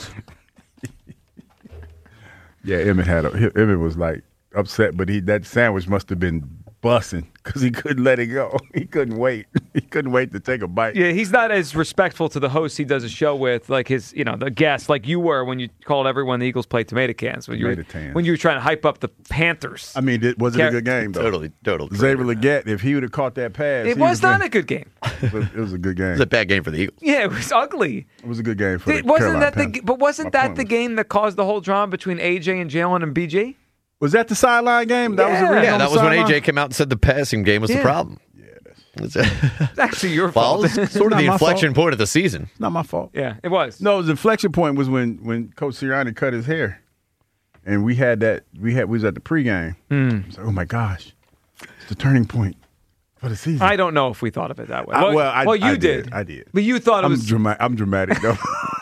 Yeah, Emmett was like upset, but that sandwich must have been bussing because he couldn't let it go. He couldn't wait. He couldn't wait to take a bite. Yeah, he's not as respectful to the host he does a show with, like his, the guests, like you were when you called everyone the Eagles played tomato cans. When you were trying to hype up the Panthers. I mean, was it a good game, though? Totally. Xavier Legette, if he would have caught that pass. It was not a good game. It was a good game. It was a bad game for the Eagles. Yeah, it was ugly. It was a good game for the Wasn't Carolina that Panthers. But wasn't that the game that caused the whole drama between AJ and Jalen and BG? Was that the sideline game? That was the reason Yeah, on that the was when sideline? AJ came out and said the passing game was the problem. It's actually your Well, fault. it was sort of the Not my inflection fault. point of the season. Not my fault. Yeah, it was. No, the inflection point was when Coach Sirianni cut his hair, and we was at the pregame. So, oh my gosh, it's the turning point for the season. I don't know if we thought of it that way. I You did. I did. But you thought it was. I'm dramatic though.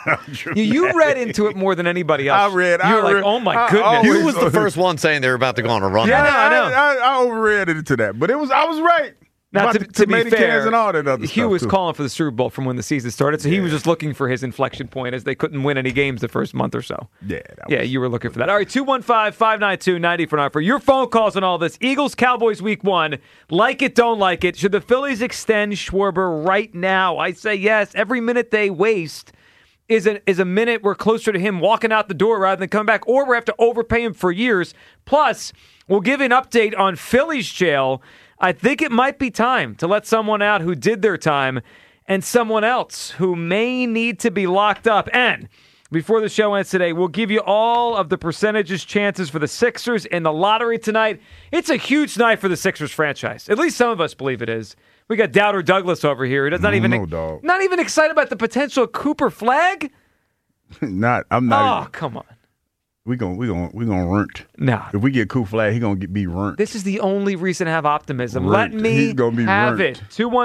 You read into it more than anybody else. You were like, oh my goodness. Hugh was the first one saying they were about to go on a run. Yeah, I know. I overread it to that, but I was right. Now, About to the be tomato fair, cans and all that other Hugh stuff, was too. calling for the Super Bowl from when the season started, so he was just looking for his inflection point as they couldn't win any games the first month or so. Yeah, you were looking for that. All right, 215-592-9049 for your phone calls on all this. Eagles-Cowboys Week 1. Like it, don't like it. Should the Phillies extend Schwarber right now? I say yes. Every minute they waste is a minute we're closer to him walking out the door rather than coming back, or we have to overpay him for years. Plus, we'll give an update on Phillies jail. I think it might be time to let someone out who did their time and someone else who may need to be locked up. And before the show ends today, we'll give you all of the percentages, chances for the Sixers in the lottery tonight. It's a huge night for the Sixers franchise. At least some of us believe it is. We got Doubter Douglas over here. He's not even excited about the potential Cooper flag. I'm not. Oh, come on. We gonna runt. Nah. If we get Cooper flag, he gonna be runt. This is the only reason to have optimism. Runt. Let me He's gonna be have runt. it.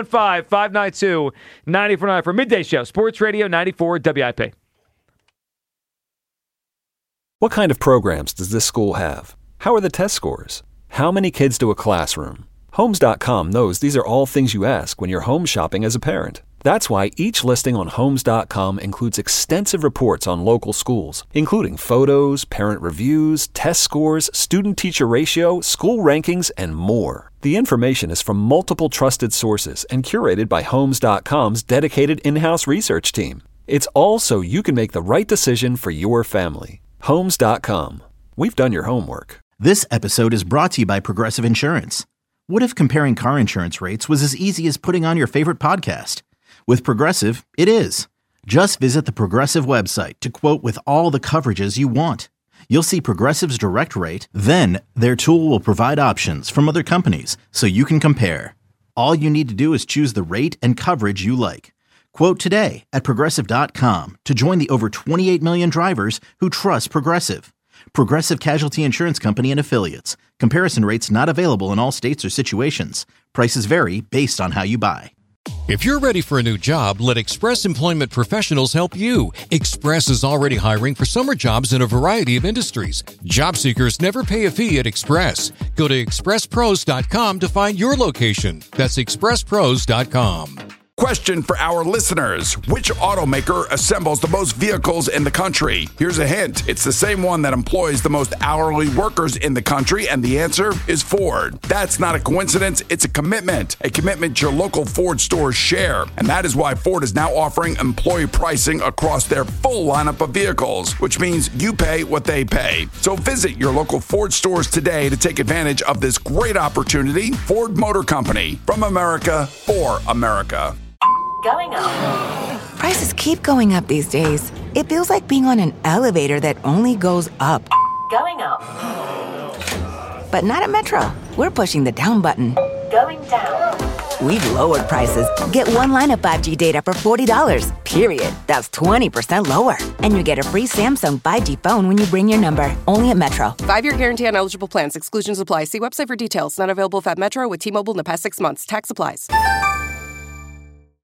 215-592-94.9 for Midday Show. Sports Radio 94 WIP. What kind of programs does this school have? How are the test scores? How many kids do a classroom? Homes.com knows these are all things you ask when you're home shopping as a parent. That's why each listing on Homes.com includes extensive reports on local schools, including photos, parent reviews, test scores, student-teacher ratio, school rankings, and more. The information is from multiple trusted sources and curated by Homes.com's dedicated in-house research team. It's all so you can make the right decision for your family. Homes.com. We've done your homework. This episode is brought to you by Progressive Insurance. What if comparing car insurance rates was as easy as putting on your favorite podcast? With Progressive, it is. Just visit the Progressive website to quote with all the coverages you want. You'll see Progressive's direct rate, then their tool will provide options from other companies so you can compare. All you need to do is choose the rate and coverage you like. Quote today at Progressive.com to join the over 28 million drivers who trust Progressive. Progressive Casualty Insurance Company and Affiliates. Comparison rates not available in all states or situations. Prices vary based on how you buy. If you're ready for a new job, let Express Employment Professionals help you. Express is already hiring for summer jobs in a variety of industries. Job seekers never pay a fee at Express. Go to expresspros.com to find your location. That's expresspros.com. Question for our listeners. Which automaker assembles the most vehicles in the country? Here's a hint. It's the same one that employs the most hourly workers in the country, and the answer is Ford. That's not a coincidence. It's a commitment your local Ford stores share. And that is why Ford is now offering employee pricing across their full lineup of vehicles, which means you pay what they pay. So visit your local Ford stores today to take advantage of this great opportunity. Ford Motor Company, from America for America. Going up. Prices keep going up these days. It feels like being on an elevator that only goes up. Going up. But not at Metro. We're pushing the down button. Going down. We've lowered prices. Get one line of 5G data for $40, period. That's 20% lower. And you get a free Samsung 5G phone when you bring your number. Only at Metro. 5-year guarantee on eligible plans. Exclusions apply. See website for details. Not available at Metro with T-Mobile in the past 6 months. Tax applies.